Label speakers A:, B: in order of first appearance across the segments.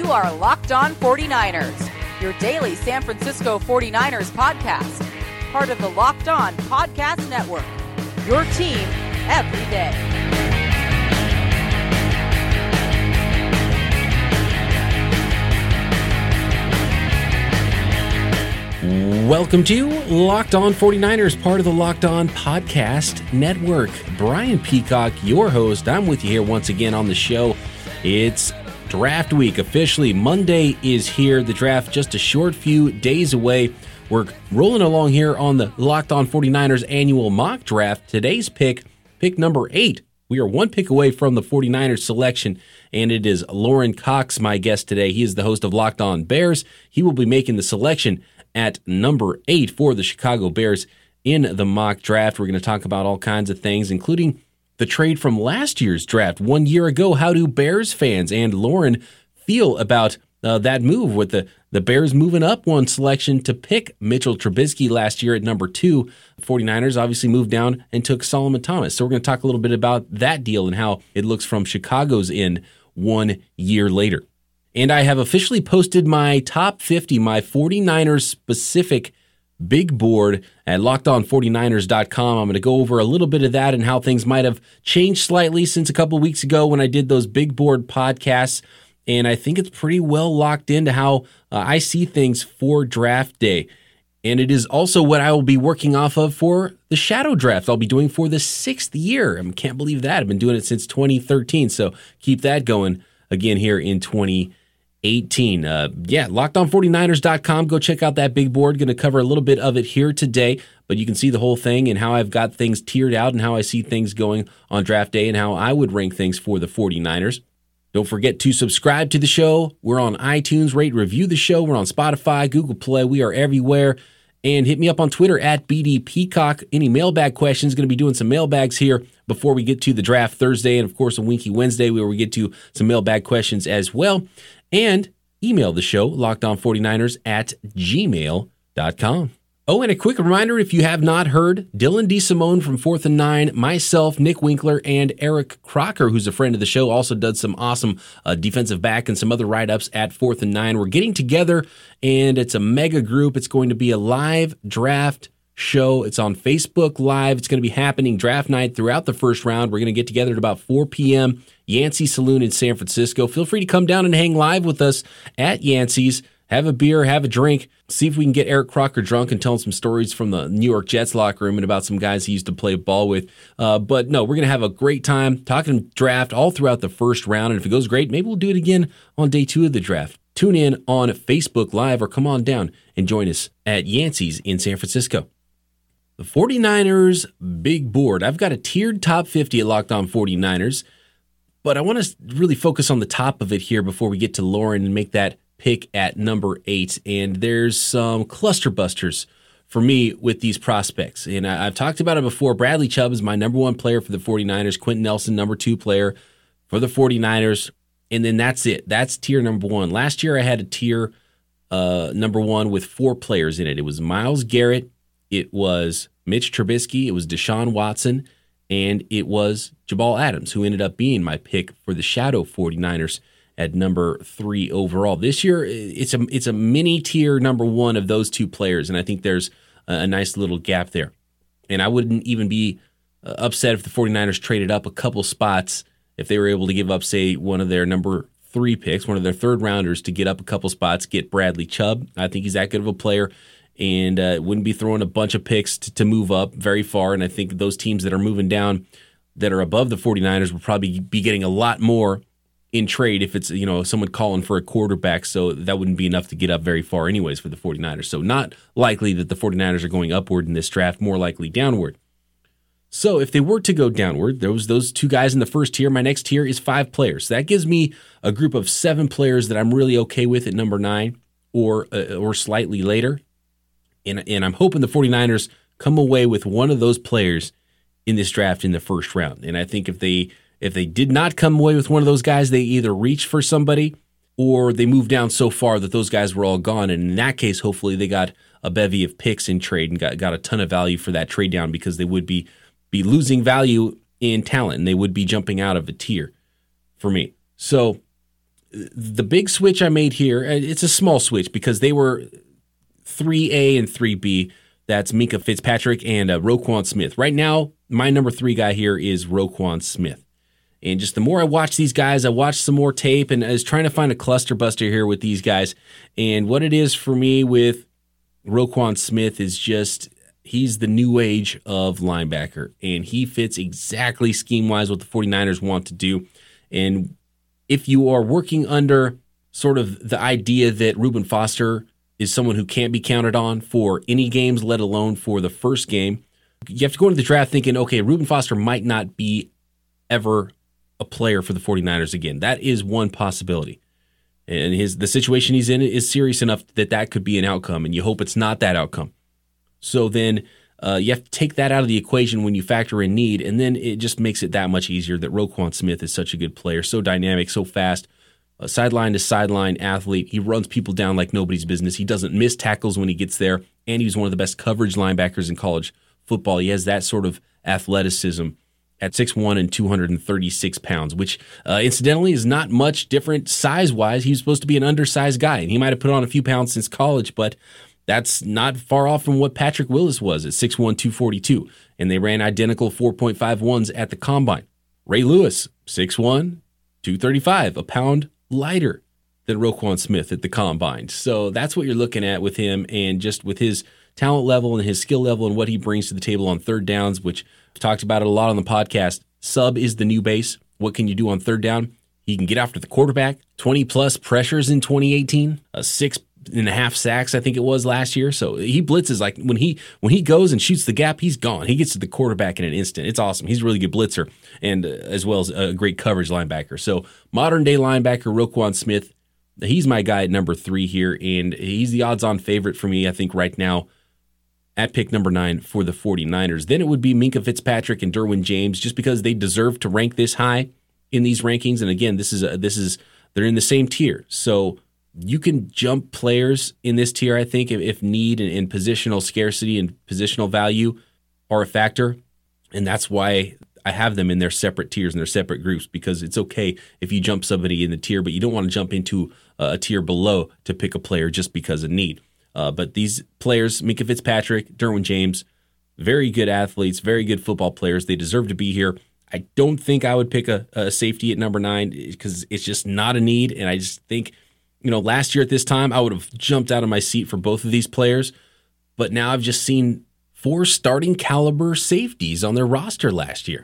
A: are Locked On 49ers, your daily San Francisco 49ers podcast, part of the Locked On Podcast Network, your team every day.
B: Welcome to Locked On 49ers, part of the Locked On Podcast Network. Brian Peacock, your host. I'm with you here once again on the show. It's draft week officially. Monday is here. The draft just a short few days away. We're rolling along here on the Locked On 49ers annual mock draft. Today's pick number 8. We are one pick away from the 49ers selection, and it is Lorin Cox, my guest today. He is the host of Locked On Bears. He will be making the selection at number 8 for the Chicago Bears in the mock draft. We're going to talk about all kinds of things, including the trade from last year's draft 1 year ago. How do Bears fans and Lorin feel about that move with the Bears moving up one selection to pick Mitchell Trubisky last year at number 2? The 49ers obviously moved down and took Solomon Thomas. So we're going to talk a little bit about that deal and how it looks from Chicago's end 1 year later. And I have officially posted my top 50, my 49ers specific big board at LockedOn49ers.com. I'm going to go over a little bit of that and how things might have changed slightly since a couple of weeks ago when I did those big board podcasts. And I think it's pretty well locked into how I see things for draft day. And it is also what I will be working off of for the shadow draft I'll be doing for the 6th year. I can't believe that. I've been doing it since 2013. So keep that going again here in 2018. LockedOn49ers.com. Go check out that big board. Going to cover a little bit of it here today, but you can see the whole thing and how I've got things tiered out and how I see things going on draft day and how I would rank things for the 49ers. Don't forget to subscribe to the show. We're on iTunes. Rate, review the show. We're on Spotify, Google Play. We are everywhere. And hit me up on Twitter at BD Peacock. Any mailbag questions? Going to be doing some mailbags here before we get to the draft Thursday, and of course a Winky Wednesday where we get to some mailbag questions as well. And email the show, LockedOn49ers at gmail.com. Oh, and a quick reminder, if you have not heard, Dylan DeSimone from 4th and 9, myself, Nick Winkler, and Eric Crocker, who's a friend of the show, also does some awesome defensive back and some other write-ups at 4th and 9. We're getting together, and it's a mega group. It's going to be a live draft show. It's on Facebook Live. It's going to be happening draft night throughout the first round. We're going to get together at about 4 p.m., Yancey Saloon in San Francisco. Feel free to come down and hang live with us at Yancey's. Have a beer, have a drink, see if we can get Eric Crocker drunk and tell him some stories from the New York Jets locker room and about some guys he used to play ball with. But no, we're going to have a great time talking draft all throughout the first round. And if it goes great, maybe we'll do it again on day 2 of the draft. Tune in on Facebook Live or come on down and join us at Yancey's in San Francisco. The 49ers big board. I've got a tiered top 50 at Locked On 49ers, but I want to really focus on the top of it here before we get to Lorin and make that pick at number 8. And there's some cluster busters for me with these prospects. And I've talked about it before. Bradley Chubb is my number 1 player for the 49ers. Quentin Nelson, number 2 player for the 49ers. And then that's it. That's tier number 1. Last year I had a tier number 1 with 4 players in it. It was Myles Garrett. It was Mitch Trubisky. It was Deshaun Watson. And it was Jamal Adams, who ended up being my pick for the shadow 49ers at number 3 overall. This year, it's a mini tier number 1 of those 2 players, and I think there's a nice little gap there. And I wouldn't even be upset if the 49ers traded up a couple spots if they were able to give up, say, one of their number 3 picks, one of their third rounders to get up a couple spots, get Bradley Chubb. I think he's that good of a player, and wouldn't be throwing a bunch of picks to move up very far. And I think those teams that are moving down that are above the 49ers will probably be getting a lot more in trade if it's, someone calling for a quarterback, so that wouldn't be enough to get up very far anyways for the 49ers. So not likely that the 49ers are going upward in this draft, more likely downward. So if they were to go downward, those 2 guys in the first tier, my next tier is 5 players. So that gives me a group of 7 players that I'm really okay with at number 9 or slightly later. And I'm hoping the 49ers come away with one of those players in this draft in the first round. And I think if they did not come away with one of those guys, they either reach for somebody or they moved down so far that those guys were all gone. And in that case, hopefully they got a bevy of picks in trade and got a ton of value for that trade down, because they would be losing value in talent and they would be jumping out of a tier for me. So the big switch I made here, it's a small switch because they were 3A and 3B. That's Minkah Fitzpatrick and Roquan Smith. Right now, my number 3 guy here is Roquan Smith. And just the more I watch these guys, I watched some more tape, and I was trying to find a cluster buster here with these guys. And what it is for me with Roquan Smith is just, he's the new age of linebacker, and he fits exactly scheme-wise what the 49ers want to do. And if you are working under sort of the idea that Reuben Foster is someone who can't be counted on for any games, let alone for the first game, you have to go into the draft thinking, okay, Reuben Foster might not be ever a player for the 49ers again. That is one possibility. And the situation he's in is serious enough that could be an outcome, and you hope it's not that outcome. So then you have to take that out of the equation when you factor in need, and then it just makes it that much easier that Roquan Smith is such a good player, so dynamic, so fast, sideline to sideline athlete. He runs people down like nobody's business. He doesn't miss tackles when he gets there, and he's one of the best coverage linebackers in college football. He has that sort of athleticism at 6'1" and 236 pounds, which incidentally is not much different size-wise. He's supposed to be an undersized guy, and he might have put on a few pounds since college, but that's not far off from what Patrick Willis was at 6'1", 242, and they ran identical 4.51s at the Combine. Ray Lewis, 6'1", 235, a pound lighter than Roquan Smith at the Combine. So that's what you're looking at with him, and just with his talent level and his skill level and what he brings to the table on third downs, which I've talked about it a lot on the podcast. Sub is the new base. What can you do on third down? He can get after the quarterback, 20-plus pressures in 2018, 6.5 sacks, I think it was last year. So he blitzes like when he goes and shoots the gap, he's gone. He gets to the quarterback in an instant. It's awesome. He's a really good blitzer and as well as a great coverage linebacker. So modern-day linebacker Roquan Smith, he's my guy at number 3 here, and he's the odds-on favorite for me, I think, right now at pick number 9 for the 49ers. Then it would be Minkah Fitzpatrick and Derwin James, just because they deserve to rank this high in these rankings. And again, they're in the same tier. So you can jump players in this tier, I think, if need and positional scarcity and positional value are a factor. And that's why I have them in their separate tiers and their separate groups, because it's okay if you jump somebody in the tier, but you don't want to jump into a tier below to pick a player just because of need. But these players, Minkah Fitzpatrick, Derwin James, very good athletes, very good football players. They deserve to be here. I don't think I would pick a safety at number 9 because it's just not a need. And I just think, last year at this time, I would have jumped out of my seat for both of these players. But now I've just seen 4 starting caliber safeties on their roster last year.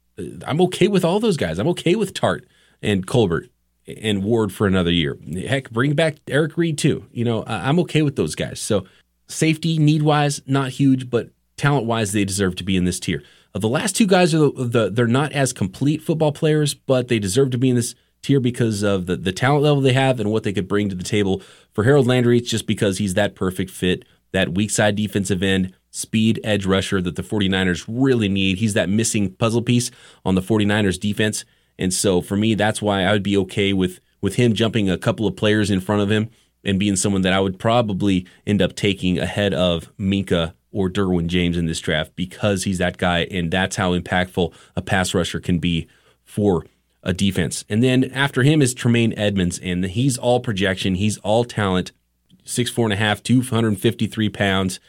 B: I'm okay with all those guys. I'm okay with Tart and Colbert and Ward for another year. Heck, bring back Eric Reed too. I'm okay with those guys. So safety need-wise, not huge, but talent-wise, they deserve to be in this tier. The last 2 guys they're not as complete football players, but they deserve to be in this tier because of the talent level they have and what they could bring to the table. For Harold Landry, it's just because he's that perfect fit, that weak side defensive end, speed edge rusher that the 49ers really need. He's that missing puzzle piece on the 49ers defense. And so for me, that's why I would be okay with him jumping a couple of players in front of him and being someone that I would probably end up taking ahead of Minkah or Derwin James in this draft, because he's that guy, and that's how impactful a pass rusher can be for a defense. And then after him is Tremaine Edmunds, and he's all projection. He's all talent, 6'4.5", 253 pounds,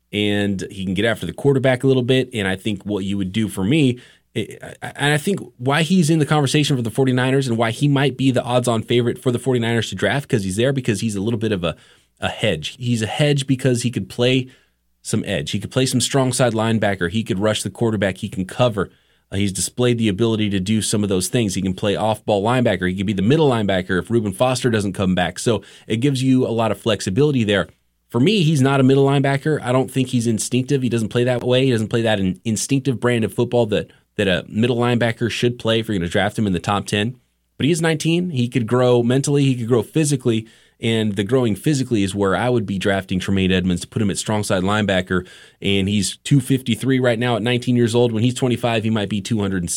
B: and he can get after the quarterback a little bit. And I think what you would do for me, and I think why he's in the conversation for the 49ers and why he might be the odds-on favorite for the 49ers to draft, because he's a little bit of a hedge. He's a hedge because he could play some edge. He could play some strong side linebacker. He could rush the quarterback. He can cover. He's displayed the ability to do some of those things. He can play off-ball linebacker. He could be the middle linebacker if Reuben Foster doesn't come back. So it gives you a lot of flexibility there. For me, he's not a middle linebacker. I don't think he's instinctive. He doesn't play that way. He doesn't play that instinctive brand of football that a middle linebacker should play if you're going to draft him in the top 10. But he is 19. He could grow mentally. He could grow physically. And the growing physically is where I would be drafting Tremaine Edmunds to put him at strong side linebacker. And he's 253 right now at 19 years old. When he's 25, he might be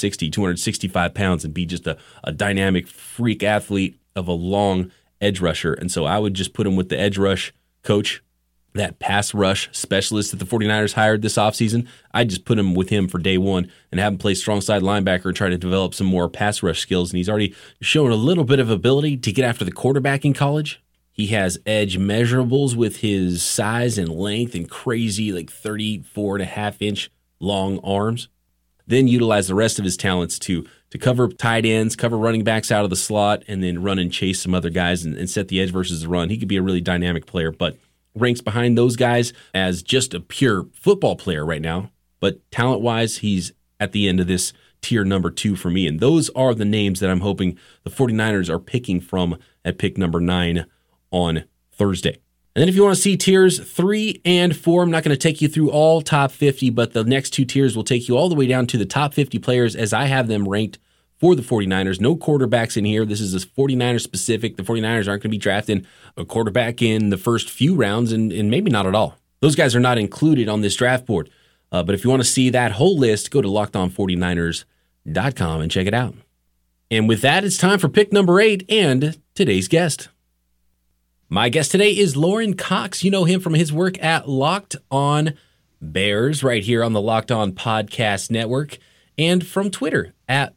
B: 265 pounds and be just a dynamic freak athlete of a long edge rusher. And so I would just put him with the edge rush coach that pass rush specialist that the 49ers hired this offseason. I'd just put him with him for day one and have him play strong side linebacker and try to develop some more pass rush skills. And he's already shown a little bit of ability to get after the quarterback in college. He has edge measurables with his size and length and crazy 34.5-inch long arms. Then utilize the rest of his talents to cover tight ends, cover running backs out of the slot, and then run and chase some other guys and set the edge versus the run. He could be a really dynamic player, but ranks behind those guys as just a pure football player right now. But talent-wise, he's at the end of this tier number 2 for me. And those are the names that I'm hoping the 49ers are picking from at pick number 9 on Thursday. And then if you want to see tiers 3 and 4, I'm not going to take you through all top 50, but the next 2 tiers will take you all the way down to the top 50 players as I have them ranked for the 49ers. No quarterbacks in here. This is a 49ers specific. The 49ers aren't going to be drafting a quarterback in the first few rounds and maybe not at all. Those guys are not included on this draft board. But if you want to see that whole list, go to LockedOnFortyNiners.com and check it out. And with that, it's time for pick number 8 and today's guest. My guest today is Lorin Cox. You know him from his work at Locked On Bears right here on the Locked On Podcast Network and from Twitter at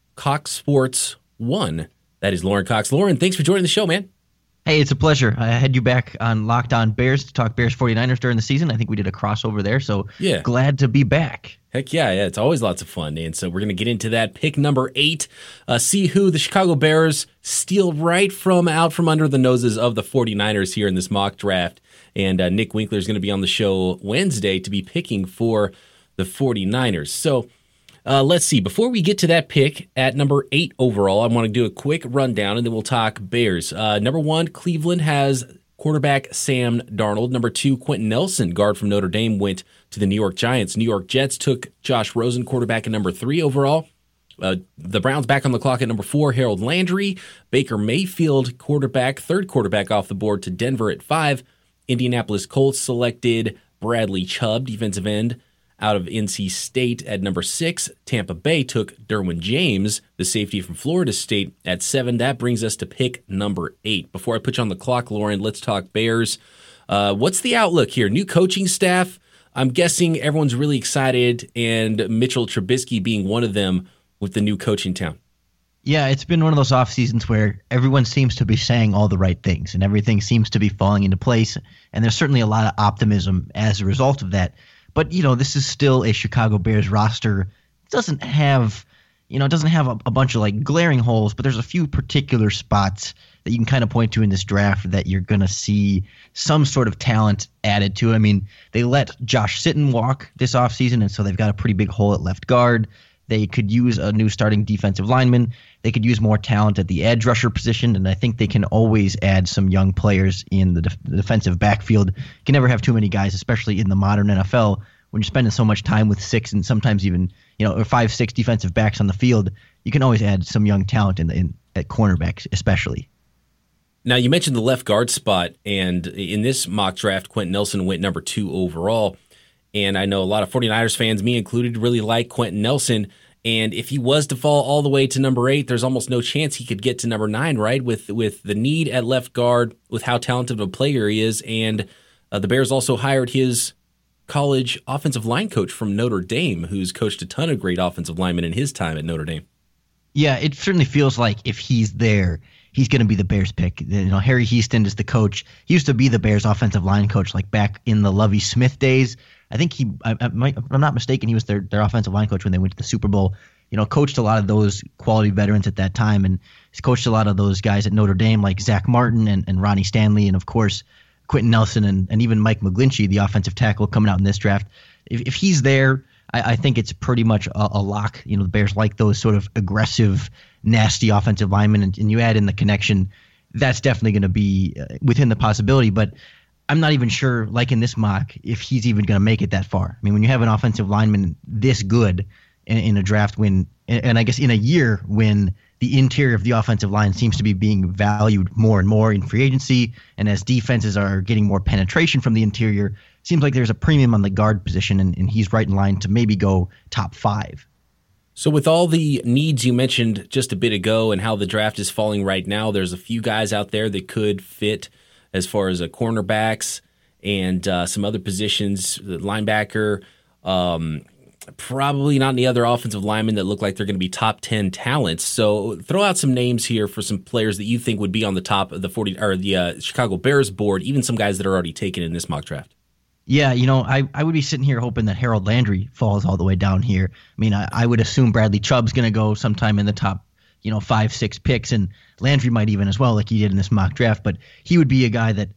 B: CoxSports1. That is Lorin Cox. Lorin, thanks for joining the show, man.
C: Hey, it's a pleasure. I had you back on Locked On Bears to talk Bears 49ers during the season. I think we did a crossover there, so
B: yeah.
C: Glad to be back.
B: Heck yeah, it's always lots of fun. And so we're going to get into that. Pick number 8, see who the Chicago Bears steal right out from under the noses of the 49ers here in this mock draft. And Nick Winkler is going to be on the show Wednesday to be picking for the 49ers. So let's see. Before we get to that pick at number 8 overall, I want to do a quick rundown, and then we'll talk Bears. Number 1, Cleveland has quarterback Sam Darnold. Number 2, Quentin Nelson, guard from Notre Dame, went to the New York Giants. New York Jets took Josh Rosen, quarterback, at number 3 overall. The Browns back on the clock at number 4, Harold Landry. Baker Mayfield, quarterback, third quarterback off the board, to Denver at 5. Indianapolis Colts selected Bradley Chubb, defensive end, out of NC State at number 6. Tampa Bay took Derwin James, the safety from Florida State, at 7. That brings us to pick number 8. Before I put you on the clock, Lorin, let's talk Bears. What's the outlook here? New coaching staff. I'm guessing everyone's really excited, and Mitchell Trubisky being one of them with the new coach in town.
C: Yeah, it's been one of those off seasons where everyone seems to be saying all the right things, and everything seems to be falling into place, and there's certainly a lot of optimism as a result of that. But, this is still a Chicago Bears roster. It doesn't have a bunch of glaring holes, but there's a few particular spots that you can kind of point to in this draft that you're going to see some sort of talent added to. I mean, they let Josh Sitton walk this offseason, and so they've got a pretty big hole at left guard. They could use a new starting defensive lineman. They could use more talent at the edge rusher position, and I think they can always add some young players in the defensive backfield. You can never have too many guys, especially in the modern NFL, when you're spending so much time with 6 and sometimes even or 5, 6 defensive backs on the field. You can always add some young talent at cornerbacks, especially.
B: Now, you mentioned the left guard spot, and in this mock draft, Quentin Nelson went number 2 overall. And I know a lot of 49ers fans, me included, really like Quentin Nelson. And if he was to fall all the way to number 8, there's almost no chance he could get to number 9, right? With the need at left guard, with how talented of a player he is. And the Bears also hired his college offensive line coach from Notre Dame, who's coached a ton of great offensive linemen in his time at Notre Dame.
C: Yeah, it certainly feels like if he's there, he's going to be the Bears pick. Harry Houston is the coach. He used to be the Bears offensive line coach back in the Lovie Smith days. I think if I'm not mistaken, he was their offensive line coach when they went to the Super Bowl. Coached a lot of those quality veterans at that time, and he's coached a lot of those guys at Notre Dame like Zach Martin and Ronnie Stanley, and of course Quentin Nelson and even Mike McGlinchey, the offensive tackle coming out in this draft. If he's there, I think it's pretty much a lock. The Bears like those sort of aggressive, nasty offensive linemen, and you add in the connection, that's definitely going to be within the possibility. But I'm not even sure, like in this mock, if he's even going to make it that far. I mean, when you have an offensive lineman this good in a draft and I guess in a year when the interior of the offensive line seems to be being valued more and more in free agency, and as defenses are getting more penetration from the interior, seems like there's a premium on the guard position, and he's right in line to maybe go top 5.
B: So with all the needs you mentioned just a bit ago and how the draft is falling right now, there's a few guys out there that could fit as far as cornerbacks and some other positions, linebacker, probably not any other offensive linemen that look like they're going to be top 10 talents. So throw out some names here for some players that you think would be on the top of the Chicago Bears board, even some guys that are already taken in this mock draft.
C: Yeah, I would be sitting here hoping that Harold Landry falls all the way down here. I mean, I would assume Bradley Chubb's going to go sometime in the top, 5-6 picks, and Landry might even as well, like he did in this mock draft. But he would be a guy that,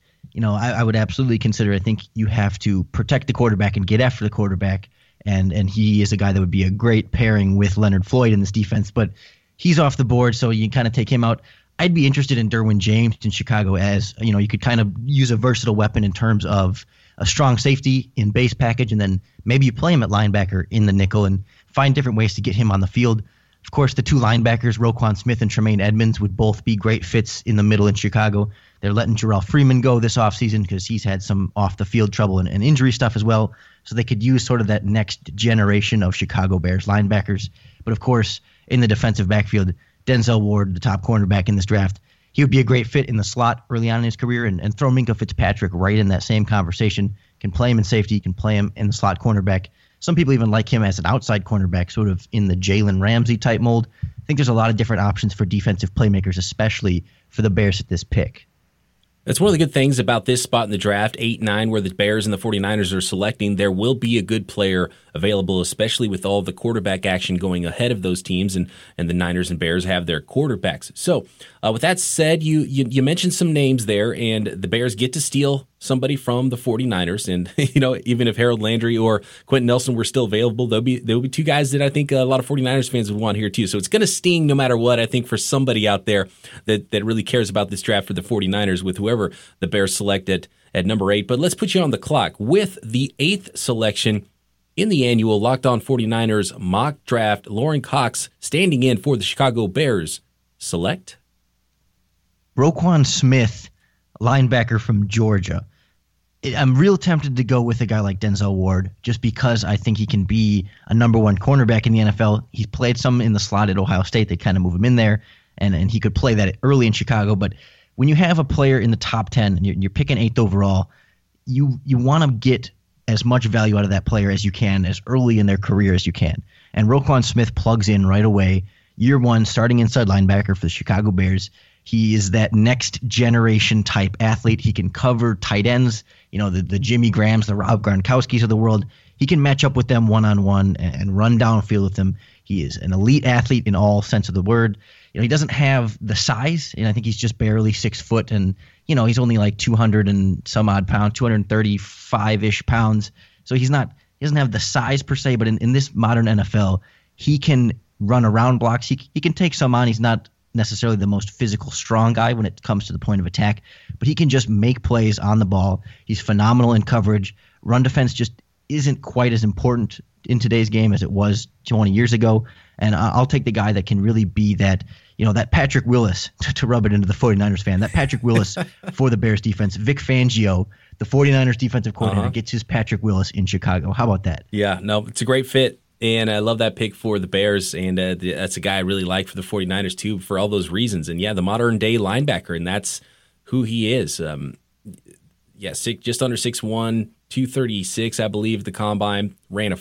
C: I would absolutely consider. I think you have to protect the quarterback and get after the quarterback, and he is a guy that would be a great pairing with Leonard Floyd in this defense. But he's off the board, so you kind of take him out. I'd be interested in Derwin James in Chicago as, you could kind of use a versatile weapon in terms of a strong safety in base package, and then maybe you play him at linebacker in the nickel and find different ways to get him on the field. Of course, the two linebackers, Roquan Smith and Tremaine Edmonds, would both be great fits in the middle in Chicago. They're letting Jarrell Freeman go this offseason because he's had some off-the-field trouble and injury stuff as well, so they could use sort of that next generation of Chicago Bears linebackers. But, of course, in the defensive backfield, Denzel Ward, the top cornerback in this draft, he would be a great fit in the slot early on in his career, and throw Minkah Fitzpatrick right in that same conversation. Can play him in safety, can play him in the slot cornerback. Some people even like him as an outside cornerback, sort of in the Jalen Ramsey type mold. I think there's a lot of different options for defensive playmakers, especially for the Bears at this pick.
B: That's one of the good things about this spot in the draft, 8-9, where the Bears and the 49ers are selecting. There will be a good player available, especially with all the quarterback action going ahead of those teams, and the Niners and Bears have their quarterbacks. So with that said, you mentioned some names there, and the Bears get to steal somebody from the 49ers. And, even if Harold Landry or Quentin Nelson were still available, there'll be two guys that I think a lot of 49ers fans would want here too. So it's going to sting no matter what, I think, for somebody out there that really cares about this draft for the 49ers with whoever the Bears select at number 8. But let's put you on the clock with the 8th selection in the annual Locked On 49ers mock draft. Lauren Cox standing in for the Chicago Bears. Select
C: Roquan Smith, linebacker from Georgia. I'm real tempted to go with a guy like Denzel Ward just because I think he can be a number one cornerback in the NFL. He's played some in the slot at Ohio State. They kind of move him in there, and he could play that early in Chicago. But when you have a player in the top 10 and you're picking 8th overall, you want to get as much value out of that player as you can, as early in their career as you can. And Roquan Smith plugs in right away. Year one, starting inside linebacker for the Chicago Bears. He is that next generation type athlete. He can cover tight ends, the Jimmy Grahams, the Rob Gronkowskis of the world. He can match up with them one-on-one and run downfield with them. He is an elite athlete in all sense of the word. He doesn't have the size, and I think he's just barely 6 foot, and he's only like 200 and some odd pounds, 235-ish pounds. So he doesn't have the size per se, but in this modern NFL, he can run around blocks. He can take some on. He's not necessarily the most physical, strong guy when it comes to the point of attack, but he can just make plays on the ball. He's phenomenal in coverage. Run defense just isn't quite as important in today's game as it was 20 years ago, and I'll take the guy that can really be that, that Patrick Willis, to rub it into the 49ers fan, that Patrick Willis for the Bears defense. Vic Fangio, the 49ers defensive coordinator, gets his Patrick Willis in Chicago. How about that?
B: Yeah, no, it's a great fit. And I love that pick for the Bears, and that's a guy I really like for the 49ers too for all those reasons. And yeah, the modern-day linebacker, and that's who he is. Just under 6'1", 236, I believe, the Combine. Ran a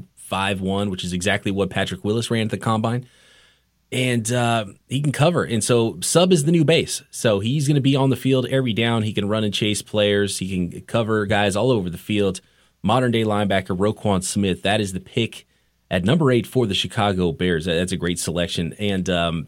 B: 4.51, which is exactly what Patrick Willis ran at the Combine. And he can cover. And so sub is the new base. So he's going to be on the field every down. He can run and chase players. He can cover guys all over the field. Modern-day linebacker Roquan Smith, that is the pick at number 8 for the Chicago Bears. That's a great selection. And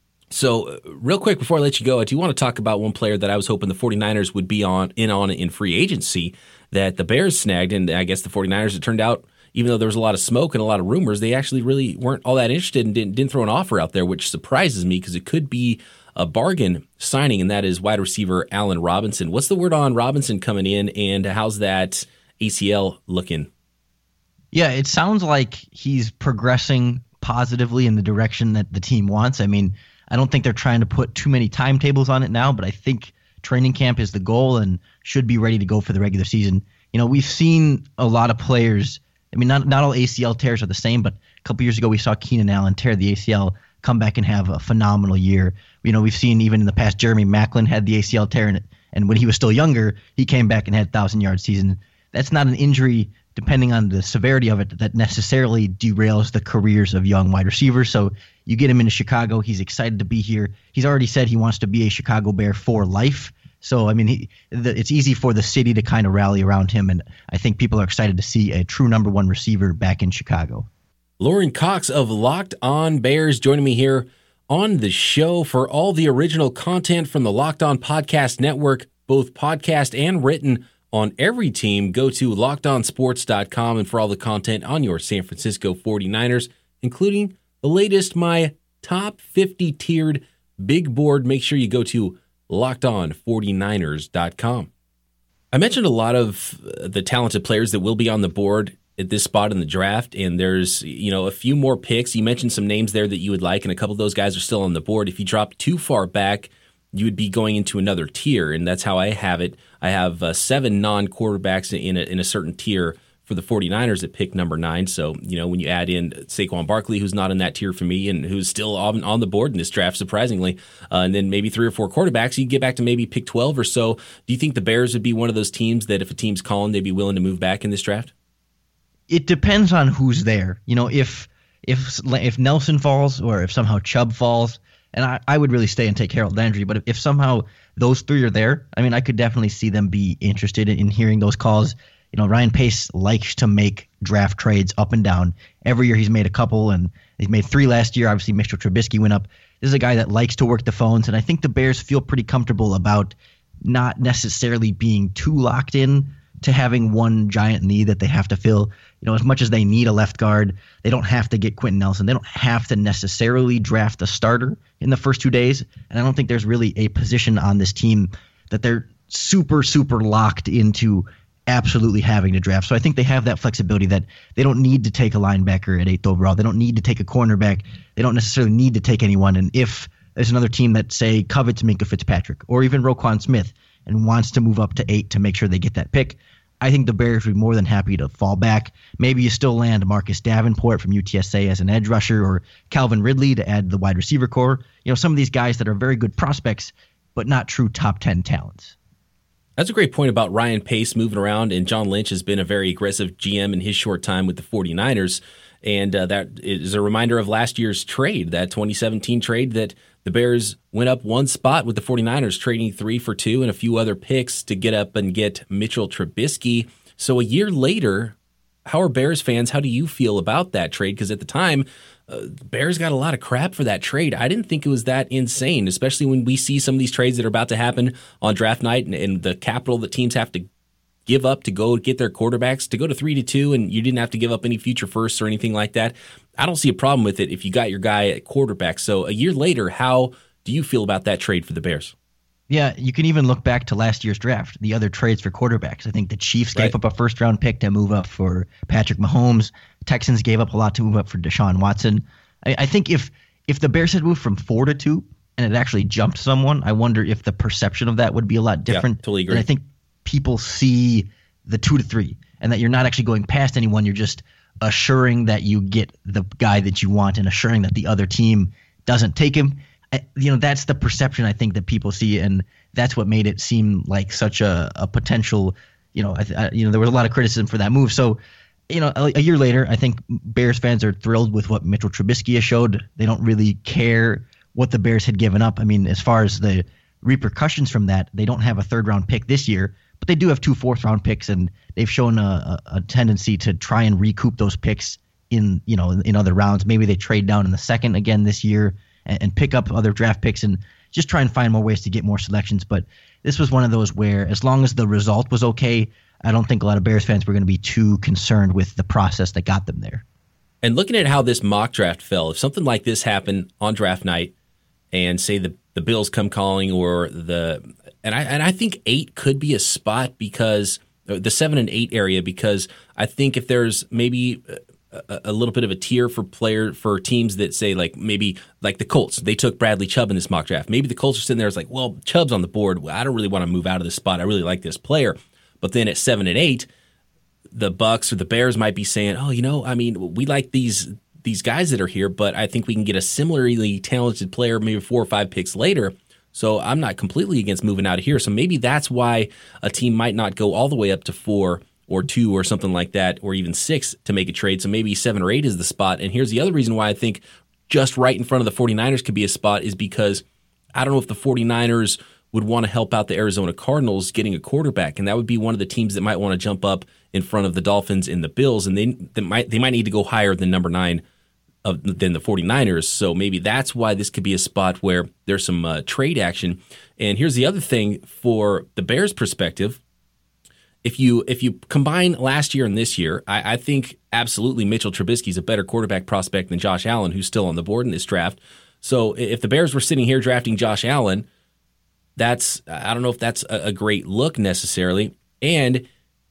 B: so real quick before I let you go, I do want to talk about one player that I was hoping the 49ers would be in free agency that the Bears snagged. And I guess the 49ers, it turned out, even though there was a lot of smoke and a lot of rumors, they actually really weren't all that interested and didn't throw an offer out there, which surprises me because it could be a bargain signing, and that is wide receiver Allen Robinson. What's the word on Robinson coming in, and how's that ACL looking?
C: Yeah, it sounds like he's progressing positively in the direction that the team wants. I mean, I don't think they're trying to put too many timetables on it now, but I think training camp is the goal and should be ready to go for the regular season. We've seen a lot of players. I mean, not all ACL tears are the same, but a couple years ago we saw Keenan Allen tear the ACL, come back and have a phenomenal year. We've seen even in the past Jeremy Maclin had the ACL tear, and And when he was still younger, he came back and had 1,000-yard season. That's not an injury, depending on the severity of it, that necessarily derails the careers of young wide receivers. So you get him into Chicago. He's excited to be here. He's already said he wants to be a Chicago Bear for life. So, I mean, it's easy for the city to kind of rally around him, and I think people are excited to see a true number one receiver back in Chicago.
B: Loren Cox of Locked On Bears joining me here on the show for all the original content from the Locked On Podcast Network, both podcast and written on every team. Go to lockedonsports.com and for all the content on your San Francisco 49ers, including the latest, my top 50 tiered big board. Make sure you go to LockedOn49ers.com. I mentioned a lot of the talented players that will be on the board at this spot in the draft, and there's a few more picks. You mentioned some names there that you would like, and a couple of those guys are still on the board. If you drop too far back, you would be going into another tier, and that's how I have it. I have 7 non-quarterbacks in a certain tier for the 49ers at pick number 9. So, when you add in Saquon Barkley, who's not in that tier for me and who's still on the board in this draft, surprisingly, and then maybe 3 or 4 quarterbacks, you get back to maybe pick 12 or so. Do you think the Bears would be one of those teams that if a team's calling, they'd be willing to move back in this draft?
C: It depends on who's there. If Nelson falls or if somehow Chubb falls, and I would really stay and take Harold Landry, but if somehow those 3 are there, I mean, I could definitely see them be interested in hearing those calls. Ryan Pace likes to make draft trades up and down. Every year he's made a couple, and he's made 3 last year. Obviously, Mitchell Trubisky went up. This is a guy that likes to work the phones, and I think the Bears feel pretty comfortable about not necessarily being too locked in to having one giant need that they have to fill. As much as they need a left guard, they don't have to get Quentin Nelson. They don't have to necessarily draft a starter in the first 2 days, and I don't think there's really a position on this team that they're super, super locked into absolutely having to draft. So I think they have that flexibility that they don't need to take a linebacker at 8th overall. They don't need to take a cornerback. They don't necessarily need to take anyone. And if there's another team that, say, covets Minkah Fitzpatrick or even Roquan Smith and wants to move up to 8 to make sure they get that pick, I think the Bears would be more than happy to fall back. Maybe you still land Marcus Davenport from UTSA as an edge rusher or Calvin Ridley to add the wide receiver core. Some of these guys that are very good prospects, but not true top 10 talents.
B: That's a great point about Ryan Pace moving around, and John Lynch has been a very aggressive GM in his short time with the 49ers, and that is a reminder of last year's trade, that 2017 trade that the Bears went up 1 spot with the 49ers, trading 3 for 2 and a few other picks to get up and get Mitchell Trubisky. So a year later, how are Bears fans, how do you feel about that trade? Because at the time, the Bears got a lot of crap for that trade. I didn't think it was that insane, especially when we see some of these trades that are about to happen on draft night and the capital that teams have to give up to go get their quarterbacks, to go to 3-2, and you didn't have to give up any future firsts or anything like that. I don't see a problem with it if you got your guy at quarterback. So a year later, how do you feel about that trade for the Bears?
C: Yeah, you can even look back to last year's draft, the other trades for quarterbacks. I think the Chiefs gave up a first-round pick to move up for Patrick Mahomes. Texans gave up a lot to move up for Deshaun Watson. I think if the Bears had moved from 4 to 2 and it actually jumped someone, I wonder if the perception of that would be a lot different.
B: Yeah, totally agree.
C: And I think people see the 2 to 3 and that you're not actually going past anyone. You're just assuring that you get the guy that you want and assuring that the other team doesn't take him. That's the perception I think that people see, and that's what made it seem like such a potential. There was a lot of criticism for that move. So, a year later, I think Bears fans are thrilled with what Mitchell Trubisky has showed. They don't really care what the Bears had given up. I mean, as far as the repercussions from that, they don't have a 3rd-round pick this year, but they do have 2 4th-round picks, and they've shown a tendency to try and recoup those picks in other rounds. Maybe they trade down in the 2nd again this year and pick up other draft picks and just try and find more ways to get more selections. But this was one of those where as long as the result was okay, I don't think a lot of Bears fans were going to be too concerned with the process that got them there.
B: And looking at how this mock draft fell, if something like this happened on draft night and say the Bills come calling and I think 8 could be a spot because the 7 and 8 area, because I think if there's maybe a little bit of a tier for teams that say maybe the Colts, they took Bradley Chubb in this mock draft. Maybe the Colts are sitting there, it's like, well, Chubb's on the board. Well, I don't really want to move out of this spot. I really like this player. But then at 7 and 8, the Bucs or the Bears might be saying, we like these guys that are here, but I think we can get a similarly talented player maybe 4 or 5 picks later. So I'm not completely against moving out of here. So maybe that's why a team might not go all the way up to 4 or 2 or something like that, or even 6 to make a trade. So maybe 7 or 8 is the spot. And here's the other reason why I think just right in front of the 49ers could be a spot is because I don't know if the 49ers would want to help out the Arizona Cardinals getting a quarterback. And that would be one of the teams that might want to jump up in front of the Dolphins and the Bills. And they might need to go higher than number 9 than the 49ers. So maybe that's why this could be a spot where there's some trade action. And here's the other thing for the Bears' perspective. If you combine last year and this year, I think absolutely Mitchell Trubisky is a better quarterback prospect than Josh Allen, who's still on the board in this draft. So if the Bears were sitting here drafting Josh Allen, I don't know if that's a great look necessarily. And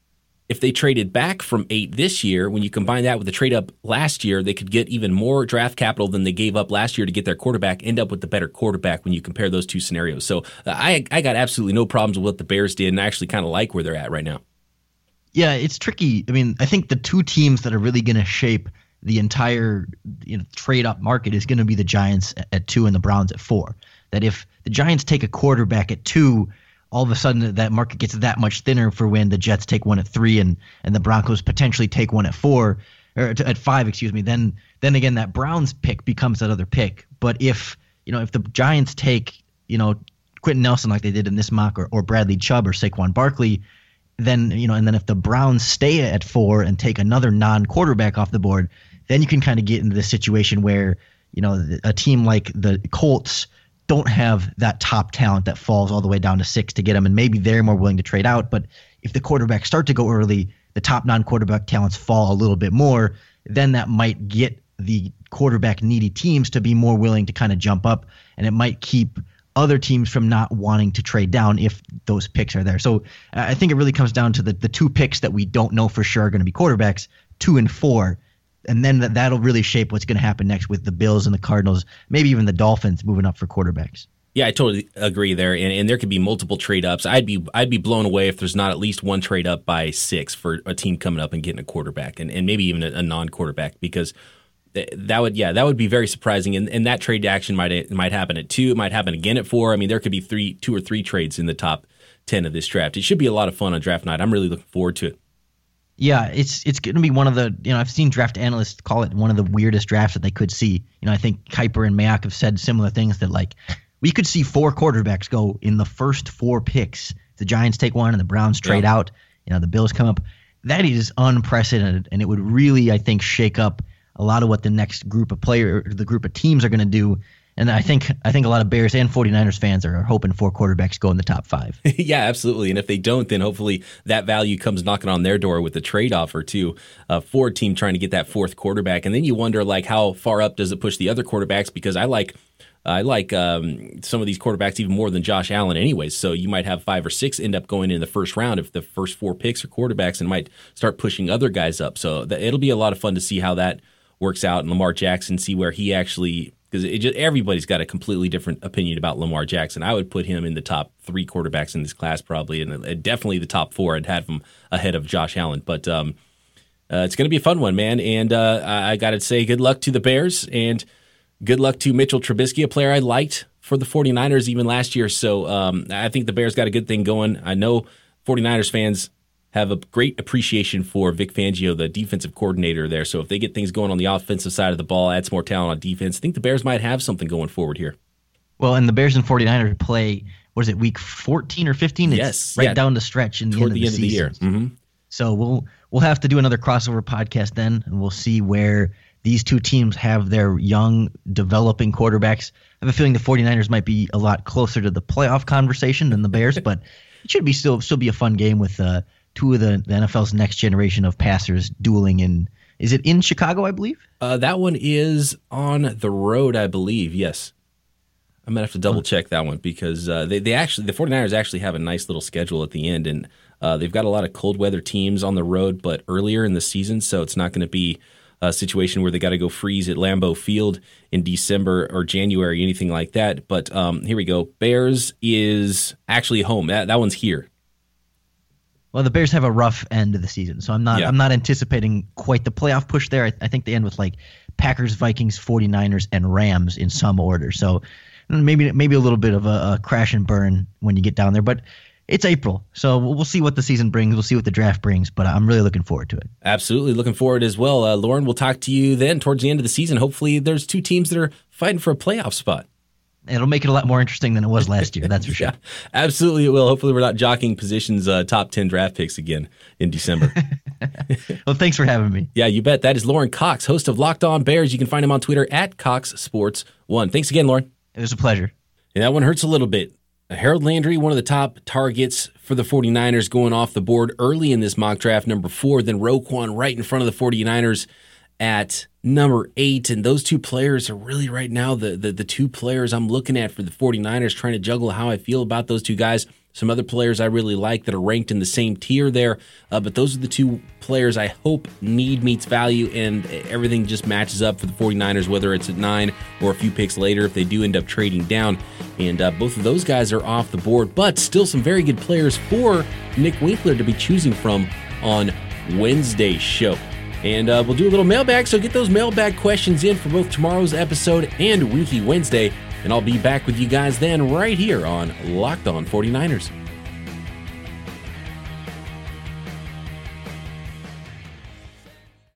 B: if they traded back from 8 this year, when you combine that with the trade up last year, they could get even more draft capital than they gave up last year to get their quarterback, end up with the better quarterback when you compare those two scenarios. So I got absolutely no problems with what the Bears did, and I actually kind of like where they're at right now.
C: Yeah, it's tricky. I mean, I think the two teams that are really going to shape the entire trade up market is going to be the Giants at 2 and the Browns at 4. That if the Giants take a quarterback at 2, all of a sudden that market gets that much thinner for when the Jets take one at 3 and the Broncos potentially take one at 4 or at 5, excuse me. Then again, that Browns pick becomes that other pick. But if the Giants take Quentin Nelson like they did in this mock or Bradley Chubb or Saquon Barkley, then and then if the Browns stay at 4 and take another non-quarterback off the board, then you can kind of get into this situation where a team like the Colts don't have that top talent that falls all the way down to 6 to get them, and maybe they're more willing to trade out. But if the quarterbacks start to go early, the top non-quarterback talents fall a little bit more, then that might get the quarterback needy teams to be more willing to kind of jump up, and it might keep other teams from not wanting to trade down if those picks are there. So I think it really comes down to the 2 picks that we don't know for sure are going to be quarterbacks, 2 and 4. And then that'll really shape what's going to happen next with the Bills and the Cardinals, maybe even the Dolphins moving up for quarterbacks.
B: Yeah, I totally agree there. And there could be multiple trade ups. I'd be blown away if there's not at least one trade up by 6 for a team coming up and getting a quarterback and maybe even a non-quarterback, because that would be very surprising. And that trade action might happen at 2. It might happen again at 4. I mean, there could be 2 or 3 trades in the top 10 of this draft. It should be a lot of fun on draft night. I'm really looking forward to it.
C: Yeah, it's going to be one of the, I've seen draft analysts call it one of the weirdest drafts that they could see. I think Kuiper and Mayock have said similar things that we could see 4 quarterbacks go in the first 4 picks. The Giants take one and the Browns trade out. The Bills come up. That is unprecedented, and it would really, I think, shake up a lot of what the next group of the group of teams are going to do. And I think a lot of Bears and 49ers fans are hoping 4 quarterbacks go in the top 5.
B: Yeah, absolutely. And if they don't, then hopefully that value comes knocking on their door with the trade offer too, for a team trying to get that 4th quarterback. And then you wonder how far up does it push the other quarterbacks? Because I like some of these quarterbacks even more than Josh Allen anyways. So you might have 5 or 6 end up going in the first round if the first 4 picks are quarterbacks, and might start pushing other guys up. So it'll be a lot of fun to see how that works out, and Lamar Jackson, see where he actually, because everybody's got a completely different opinion about Lamar Jackson. I would put him in the top 3 quarterbacks in this class probably, and definitely the top 4. I'd have him ahead of Josh Allen. But it's going to be a fun one, man. And I got to say good luck to the Bears, and good luck to Mitchell Trubisky, a player I liked for the 49ers even last year. So I think the Bears got a good thing going. I know 49ers fans have a great appreciation for Vic Fangio, the defensive coordinator there. So if they get things going on the offensive side of the ball, add some more talent on defense, I think the Bears might have something going forward here.
C: Well, and the Bears and 49ers play, what is it, week 14 or 15?
B: Yes.
C: Right down the stretch in the end of the
B: year. Mm-hmm.
C: So we'll have to do another crossover podcast then, and we'll see where these two teams have their young, developing quarterbacks. I have a feeling the 49ers might be a lot closer to the playoff conversation than the Bears, but it should be still be a fun game with 2 of the NFL's next generation of passers dueling in. Is it in Chicago, I believe?
B: That one is on the road, I believe. Yes. I'm going to have to double check that one, because the 49ers actually have a nice little schedule at the end, and they've got a lot of cold weather teams on the road, but earlier in the season, so it's not going to be a situation where they got to go freeze at Lambeau Field in December or January, anything like that. But here we go. Bears is actually home. That one's here.
C: Well, the Bears have a rough end of the season, so I'm not anticipating quite the playoff push there. I think they end with Packers, Vikings, 49ers, and Rams in some order. So maybe a little bit of a crash and burn when you get down there. But it's April, so we'll see what the season brings. We'll see what the draft brings, but I'm really looking forward to it.
B: Absolutely looking forward as well. Lauren, we'll talk to you then towards the end of the season. Hopefully there's two teams that are fighting for a playoff spot.
C: It'll make it a lot more interesting than it was last year, that's for sure.
B: Yeah, absolutely it will. Hopefully we're not jockeying positions top 10 draft picks again in December.
C: Well, thanks for having me.
B: Yeah, you bet. That is Lauren Cox, host of Locked On Bears. You can find him on Twitter at CoxSports1. Thanks again, Lauren.
C: It was a pleasure.
B: And that one hurts a little bit. Harold Landry, one of the top targets for the 49ers, going off the board early in this mock draft, number 4. Then Roquan right in front of the 49ers at number 8. And those two players are really right now the two players I'm looking at for the 49ers, trying to juggle how I feel about those two guys. Some other players I really like that are ranked in the same tier there. But those are the two players I hope need meets value, and everything just matches up for the 49ers, whether it's at 9 or a few picks later if they do end up trading down. And both of those guys are off the board, but still some very good players for Nick Winkler to be choosing from on Wednesday's show. And we'll do a little mailbag, so get those mailbag questions in for both tomorrow's episode and Wiki Wednesday. And I'll be back with you guys then right here on Locked On 49ers.